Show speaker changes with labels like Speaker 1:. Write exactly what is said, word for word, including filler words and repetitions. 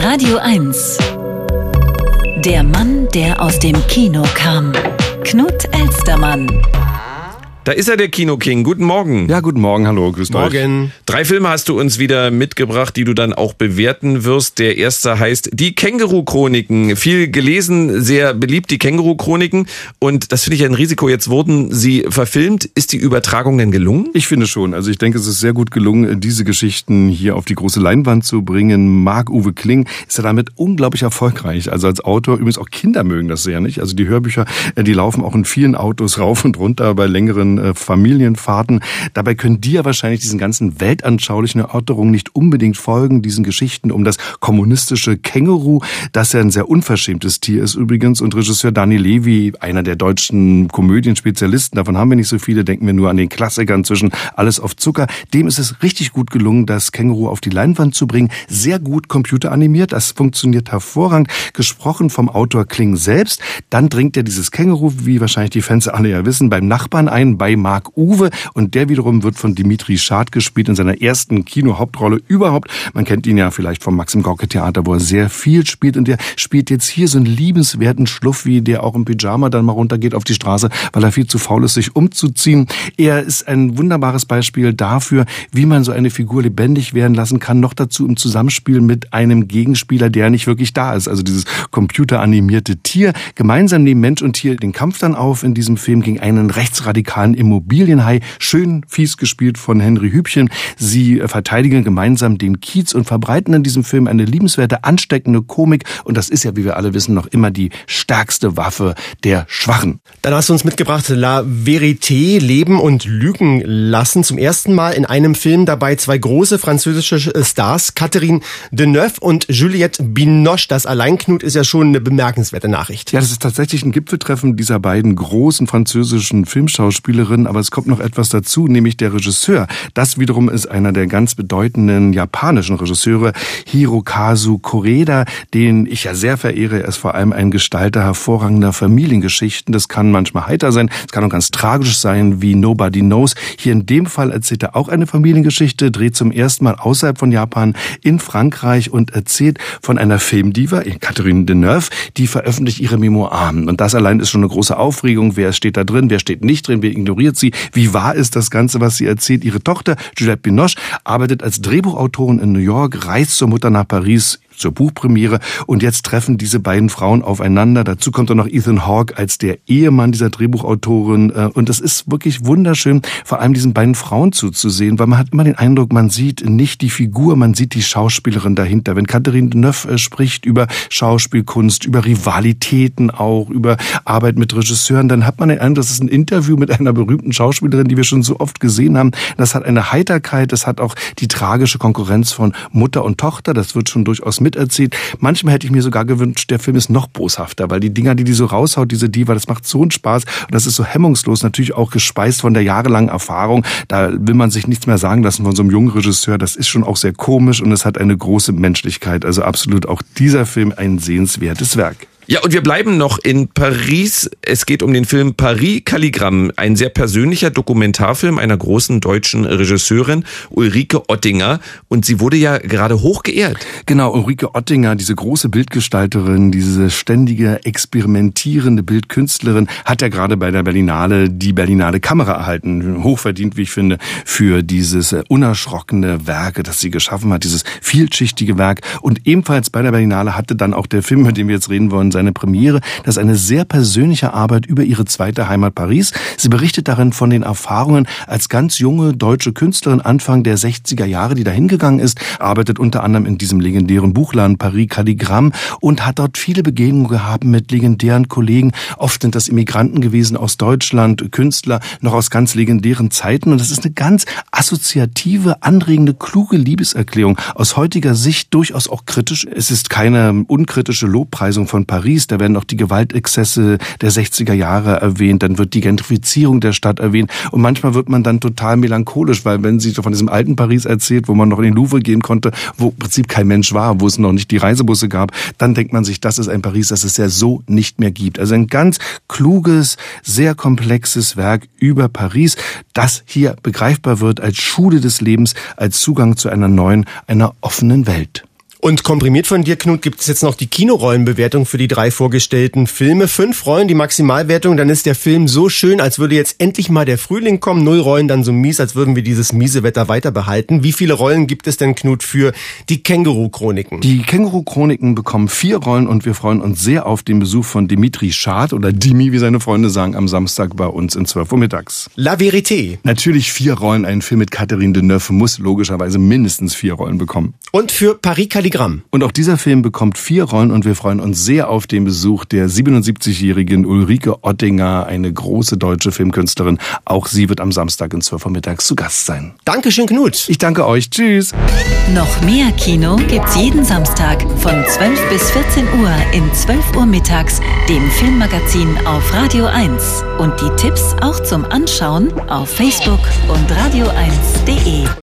Speaker 1: Radio eins. Der Mann, der aus dem Kino kam. Knut Elstermann.
Speaker 2: Da ist er, der Kino-King. Guten Morgen.
Speaker 3: Ja, guten Morgen. Hallo, grüßt euch.
Speaker 2: Morgen. Drei Filme hast du uns wieder mitgebracht, die du dann auch bewerten wirst. Der erste heißt Die Känguru-Chroniken. Viel gelesen, sehr beliebt, die Känguru-Chroniken. Und das finde ich ein Risiko. Jetzt wurden sie verfilmt. Ist die Übertragung denn gelungen?
Speaker 3: Ich finde schon. Also ich denke, es ist sehr gut gelungen, diese Geschichten hier auf die große Leinwand zu bringen. Marc-Uwe Kling ist ja damit unglaublich erfolgreich. Also als Autor, übrigens auch Kinder mögen das sehr, nicht? Also die Hörbücher, die laufen auch in vielen Autos rauf und runter bei längeren Familienfahrten. Dabei können die ja wahrscheinlich diesen ganzen weltanschaulichen Erörterungen nicht unbedingt folgen, diesen Geschichten um das kommunistische Känguru, das ja ein sehr unverschämtes Tier ist übrigens. Und Regisseur Dani Levy, einer der deutschen Komödienspezialisten, davon haben wir nicht so viele, denken wir nur an den Klassikern zwischen Alles auf Zucker. Dem ist es richtig gut gelungen, das Känguru auf die Leinwand zu bringen. Sehr gut computeranimiert, das funktioniert hervorragend. Gesprochen vom Autor Kling selbst. Dann dringt ja dieses Känguru, wie wahrscheinlich die Fans alle ja wissen, beim Nachbarn ein, bei Marc-Uwe, und der wiederum wird von Dimitri Schad gespielt in seiner ersten Kinohauptrolle überhaupt. Man kennt ihn ja vielleicht vom Maxim-Gorki-Theater, wo er sehr viel spielt, und der spielt jetzt hier so einen liebenswerten Schluffi, der auch im Pyjama dann mal runtergeht auf die Straße, weil er viel zu faul ist, sich umzuziehen. Er ist ein wunderbares Beispiel dafür, wie man so eine Figur lebendig werden lassen kann, noch dazu im Zusammenspiel mit einem Gegenspieler, der nicht wirklich da ist, also dieses computeranimierte Tier. Gemeinsam nehmen Mensch und Tier den Kampf dann auf in diesem Film gegen einen rechtsradikalen Immobilienhai, schön fies gespielt von Henry Hübchen. Sie verteidigen gemeinsam den Kiez und verbreiten in diesem Film eine liebenswerte, ansteckende Komik. Und das ist ja, wie wir alle wissen, noch immer die stärkste Waffe der Schwachen.
Speaker 4: Dann hast du uns mitgebracht La Vérité, Leben und Lügen lassen. Zum ersten Mal in einem Film dabei zwei große französische Stars, Catherine Deneuve und Juliette Binoche. Das allein, Knut, ist ja schon eine bemerkenswerte Nachricht.
Speaker 3: Ja, das ist tatsächlich ein Gipfeltreffen dieser beiden großen französischen Filmschauspieler. Aber es kommt noch etwas dazu, nämlich der Regisseur. Das wiederum ist einer der ganz bedeutenden japanischen Regisseure, Hirokazu Koreeda, den ich ja sehr verehre. Er ist vor allem ein Gestalter hervorragender Familiengeschichten. Das kann manchmal heiter sein, es kann auch ganz tragisch sein, wie Nobody Knows. Hier in dem Fall erzählt er auch eine Familiengeschichte, dreht zum ersten Mal außerhalb von Japan in Frankreich und erzählt von einer Filmdiva, Catherine Deneuve, die veröffentlicht ihre Memoiren. Und das allein ist schon eine große Aufregung. Wer steht da drin, wer steht nicht drin, wer ignoriert sie, wie wahr ist das Ganze, was sie erzählt. Ihre Tochter, Juliette Binoche, arbeitet als Drehbuchautorin in New York, reist zur Mutter nach Paris zur Buchpremiere, und jetzt treffen diese beiden Frauen aufeinander. Dazu kommt dann noch Ethan Hawke als der Ehemann dieser Drehbuchautorin, und es ist wirklich wunderschön, vor allem diesen beiden Frauen zuzusehen, weil man hat immer den Eindruck, man sieht nicht die Figur, man sieht die Schauspielerin dahinter. Wenn Catherine Deneuve spricht über Schauspielkunst, über Rivalitäten auch, über Arbeit mit Regisseuren, dann hat man den Eindruck, das ist ein Interview mit einer berühmten Schauspielerin, die wir schon so oft gesehen haben. Das hat eine Heiterkeit, das hat auch die tragische Konkurrenz von Mutter und Tochter, das wird schon durchaus miterzählt. Manchmal hätte ich mir sogar gewünscht, der Film ist noch boshafter, weil die Dinger, die die so raushaut, diese Diva, das macht so einen Spaß und das ist so hemmungslos, natürlich auch gespeist von der jahrelangen Erfahrung. Da will man sich nichts mehr sagen lassen von so einem jungen Regisseur. Das ist schon auch sehr komisch und es hat eine große Menschlichkeit. Also absolut auch dieser Film ein sehenswertes Werk.
Speaker 2: Ja, und wir bleiben noch in Paris. Es geht um den Film Paris Kalligramm, ein sehr persönlicher Dokumentarfilm einer großen deutschen Regisseurin, Ulrike Ottinger. Und sie wurde ja gerade hoch geehrt.
Speaker 3: Genau, Ulrike Ottinger, diese große Bildgestalterin, diese ständige, experimentierende Bildkünstlerin, hat ja gerade bei der Berlinale die Berlinale Kamera erhalten. Hochverdient, wie ich finde, für dieses unerschrockene Werk, das sie geschaffen hat, dieses vielschichtige Werk. Und ebenfalls bei der Berlinale hatte dann auch der Film, mit dem wir jetzt reden wollen, seine Premiere. Das ist eine sehr persönliche Arbeit über ihre zweite Heimat Paris. Sie berichtet darin von den Erfahrungen als ganz junge deutsche Künstlerin Anfang der sechziger Jahre, die da hingegangen ist, arbeitet unter anderem in diesem legendären Buchladen Paris Kalligramm und hat dort viele Begegnungen gehabt mit legendären Kollegen. Oft sind das Immigranten gewesen aus Deutschland, Künstler, noch aus ganz legendären Zeiten. Und das ist eine ganz assoziative, anregende, kluge Liebeserklärung. Aus heutiger Sicht durchaus auch kritisch. Es ist keine unkritische Lobpreisung von Paris. Da werden auch die Gewaltexzesse der sechziger Jahre erwähnt, dann wird die Gentrifizierung der Stadt erwähnt und manchmal wird man dann total melancholisch, weil wenn sie von diesem alten Paris erzählt, wo man noch in den Louvre gehen konnte, wo im Prinzip kein Mensch war, wo es noch nicht die Reisebusse gab, dann denkt man sich, das ist ein Paris, das es ja so nicht mehr gibt. Also ein ganz kluges, sehr komplexes Werk über Paris, das hier begreifbar wird als Schule des Lebens, als Zugang zu einer neuen, einer offenen Welt.
Speaker 4: Und komprimiert von dir, Knut, gibt es jetzt noch die Kinorollenbewertung für die drei vorgestellten Filme. Fünf Rollen, die Maximalwertung, dann ist der Film so schön, als würde jetzt endlich mal der Frühling kommen. Null Rollen, dann so mies, als würden wir dieses miese Wetter weiter behalten. Wie viele Rollen gibt es denn, Knut, für die Känguru-Chroniken?
Speaker 3: Die Känguru-Chroniken bekommen vier Rollen und wir freuen uns sehr auf den Besuch von Dimitri Schad oder Dimi, wie seine Freunde sagen, am Samstag bei uns in zwölf Uhr mittags.
Speaker 4: La Vérité.
Speaker 3: Natürlich vier Rollen. Ein Film mit Catherine Deneuve muss logischerweise mindestens vier Rollen bekommen.
Speaker 4: Und für Paris Calligramme.
Speaker 3: Und auch dieser Film bekommt vier Rollen und wir freuen uns sehr auf den Besuch der siebenundsiebzigjährigen Ulrike Ottinger, eine große deutsche Filmkünstlerin. Auch sie wird am Samstag in zwölf Uhr mittags zu Gast sein.
Speaker 4: Dankeschön, Knut.
Speaker 3: Ich danke euch. Tschüss.
Speaker 1: Noch mehr Kino gibt's jeden Samstag von zwölf bis vierzehn Uhr in zwölf Uhr mittags, dem Filmmagazin auf Radio eins. Und die Tipps auch zum Anschauen auf Facebook und radio eins punkt de.